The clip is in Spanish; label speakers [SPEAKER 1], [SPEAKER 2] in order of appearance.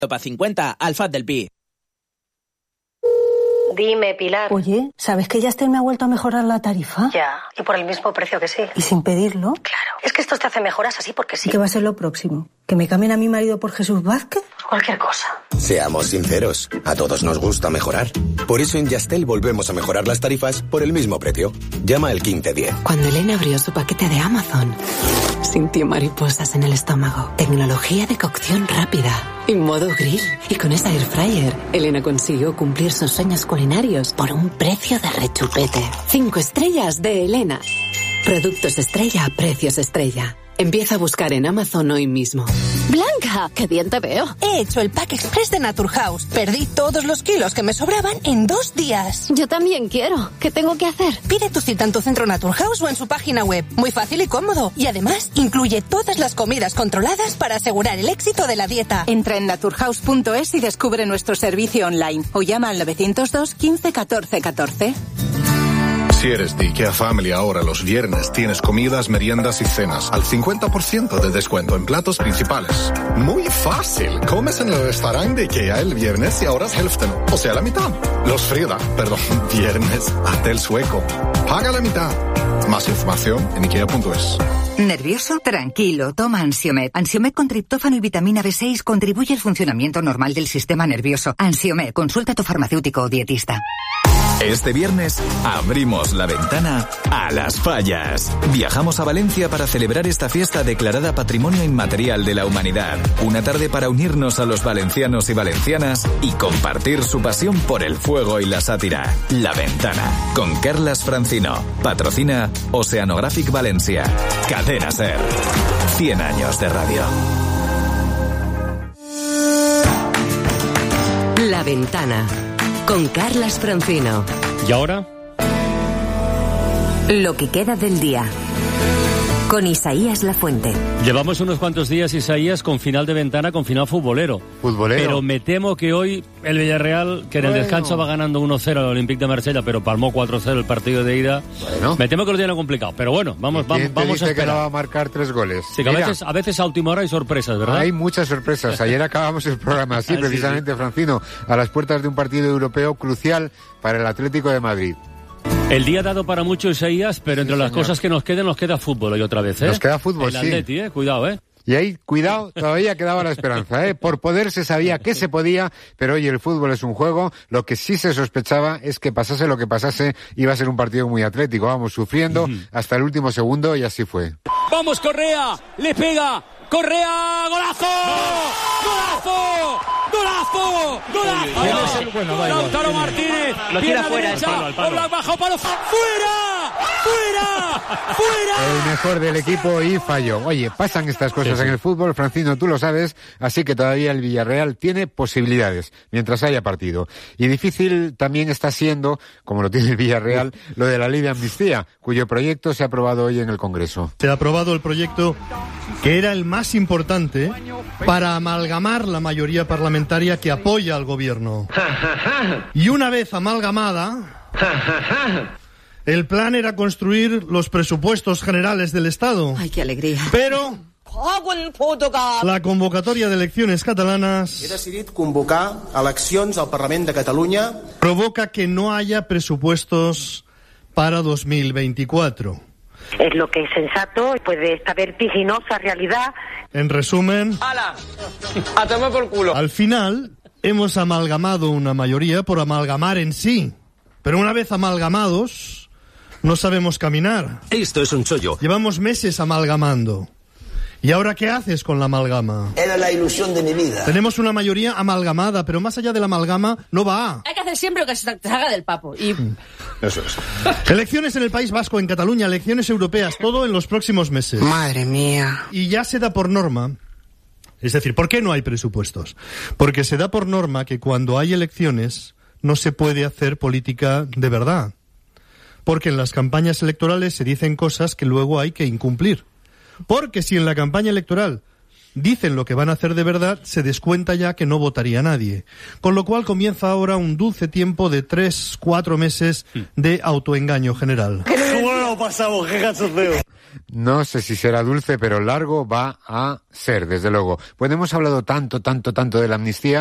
[SPEAKER 1] Para 50, Alfaz del Pi.
[SPEAKER 2] Dime, Pilar.
[SPEAKER 3] Oye, ¿sabes que Yastel me ha vuelto a mejorar la tarifa?
[SPEAKER 2] Ya, y por el mismo precio que sí.
[SPEAKER 3] ¿Y sin pedirlo?
[SPEAKER 2] Claro, es que esto te hace mejoras así porque sí.
[SPEAKER 3] ¿Qué va a ser lo próximo? ¿Que me cambien a mi marido por Jesús Vázquez?
[SPEAKER 2] Cualquier cosa.
[SPEAKER 4] Seamos sinceros, a todos nos gusta mejorar. Por eso en Yastel volvemos a mejorar las tarifas por el mismo precio. Llama al 1510.
[SPEAKER 5] Cuando Elena abrió su paquete de Amazon, sintió mariposas en el estómago. Tecnología de cocción rápida y modo grill. Y con esa air fryer, Elena consiguió cumplir sus sueños culinarios por un precio de rechupete. 5 estrellas de Elena. Productos estrella a precios estrella. Empieza a buscar en Amazon hoy mismo.
[SPEAKER 6] Blanca, qué bien te veo. He hecho el Pack Express de Naturhaus. Perdí todos los kilos que me sobraban en 2 días.
[SPEAKER 7] Yo también quiero. ¿Qué tengo que hacer?
[SPEAKER 6] Pide tu cita en tu centro Naturhaus o en su página web. Muy fácil y cómodo. Y además, incluye todas las comidas controladas para asegurar el éxito de la dieta.
[SPEAKER 8] Entra en naturhaus.es y descubre nuestro servicio online. O llama al 902 15 14 14.
[SPEAKER 9] Si eres de IKEA Family ahora los viernes tienes comidas, meriendas y cenas al 50% de descuento en platos principales. Muy fácil. Comes en el restaurante de IKEA el viernes y ahorras hälften, o sea la mitad. Viernes, hasta el sueco. Paga la mitad. Más información en ikea.es.
[SPEAKER 10] ¿Nervioso? Tranquilo, toma Ansiomed. Ansiomed con triptófano y vitamina B6 contribuye al funcionamiento normal del sistema nervioso. Ansiomed, consulta a tu farmacéutico o dietista.
[SPEAKER 11] Este viernes abrimos la ventana a Las Fallas. Viajamos a Valencia para celebrar esta fiesta declarada Patrimonio Inmaterial de la Humanidad. Una tarde para unirnos a los valencianos y valencianas y compartir su pasión por el fuego y la sátira. La Ventana, con Carlas Francino. Patrocina Oceanographic Valencia. Cadena SER. 100 años de radio.
[SPEAKER 5] La Ventana, con Carlas Francino.
[SPEAKER 12] ¿Y ahora?
[SPEAKER 5] Lo que queda del día, con Isaías Lafuente.
[SPEAKER 12] Llevamos unos cuantos días, Isaías, con final de ventana, con final futbolero. Pero me temo que hoy el Villarreal, que en el descanso va ganando 1-0 al Olympique de Marsella, pero palmó 4-0 el partido de ida. Me temo que lo tiene complicado. Pero bueno, vamos a esperar.
[SPEAKER 13] Que no va a marcar 3 goles.
[SPEAKER 12] Sí, que a veces a última hora hay sorpresas, ¿verdad?
[SPEAKER 13] Hay muchas sorpresas. Ayer acabamos el programa así, precisamente, sí. Francino, a las puertas de un partido europeo crucial para el Atlético de Madrid.
[SPEAKER 12] El día dado para mucho, Isaías, pero entre las cosas que nos queda fútbol hoy otra vez, ¿eh?
[SPEAKER 13] Nos queda fútbol,
[SPEAKER 12] el Atleti, cuidado,
[SPEAKER 13] Y ahí, cuidado, todavía quedaba la esperanza, Por poder se sabía que se podía, pero hoy el fútbol es un juego. Lo que sí se sospechaba es que pasase lo que pasase, iba a ser un partido muy atlético. Vamos sufriendo hasta el último segundo y así fue.
[SPEAKER 14] ¡Vamos, Correa! ¡Le pega! ¡Correa! ¡Golazo! ¡Golazo! ¡Golazo! ¡Golazo!
[SPEAKER 12] Bueno,
[SPEAKER 14] Lautaro Martínez.
[SPEAKER 12] Lo tira fuera,
[SPEAKER 14] Oblak bajo palo. ¡Fuera! ¡Fuera! ¡Fuera!
[SPEAKER 13] El mejor del equipo y falló. Oye, pasan estas cosas en el fútbol, Francino, tú lo sabes, así que todavía el Villarreal tiene posibilidades mientras haya partido. Y difícil también está siendo, como lo tiene el Villarreal, lo de la ley de amnistía, cuyo proyecto se ha aprobado hoy en el Congreso.
[SPEAKER 15] Se ha aprobado el proyecto que era el más importante para amalgamar la mayoría parlamentaria que apoya al gobierno. Y una vez amalgamada, el plan era construir los presupuestos generales del Estado.
[SPEAKER 5] ¡Ay, qué alegría!
[SPEAKER 15] Pero la convocatoria de elecciones catalanas
[SPEAKER 16] he decidit convocar eleccions al Parlament de Catalunya
[SPEAKER 15] provoca que no haya presupuestos para 2024.
[SPEAKER 2] Es lo que es sensato, puede esta vertiginosa realidad.
[SPEAKER 15] En resumen,
[SPEAKER 14] ¡hala! ¡A tomar por culo!
[SPEAKER 15] Al final hemos amalgamado una mayoría por amalgamar en sí. Pero una vez amalgamados, no sabemos caminar.
[SPEAKER 17] Esto es un chollo.
[SPEAKER 15] Llevamos meses amalgamando. ¿Y ahora qué haces con la amalgama?
[SPEAKER 17] Era la ilusión de mi vida.
[SPEAKER 15] Tenemos una mayoría amalgamada, pero más allá de la amalgama no va.
[SPEAKER 18] Hay que hacer siempre lo que se haga del papo. Y...
[SPEAKER 13] Eso es.
[SPEAKER 15] Elecciones en el País Vasco, en Cataluña, elecciones europeas, todo en los próximos meses.
[SPEAKER 5] Madre mía.
[SPEAKER 15] Y ya se da por norma, es decir, ¿por qué no hay presupuestos? Porque se da por norma que cuando hay elecciones no se puede hacer política de verdad. Porque en las campañas electorales se dicen cosas que luego hay que incumplir. Porque si en la campaña electoral dicen lo que van a hacer de verdad, se descuenta ya que no votaría nadie. Con lo cual comienza ahora un dulce tiempo de 3-4 meses de autoengaño general.
[SPEAKER 14] ¡Qué bueno pasamos! ¡Qué cachondeo!
[SPEAKER 13] No sé si será dulce, pero largo va a ser, desde luego. Pues hemos hablado tanto de la amnistía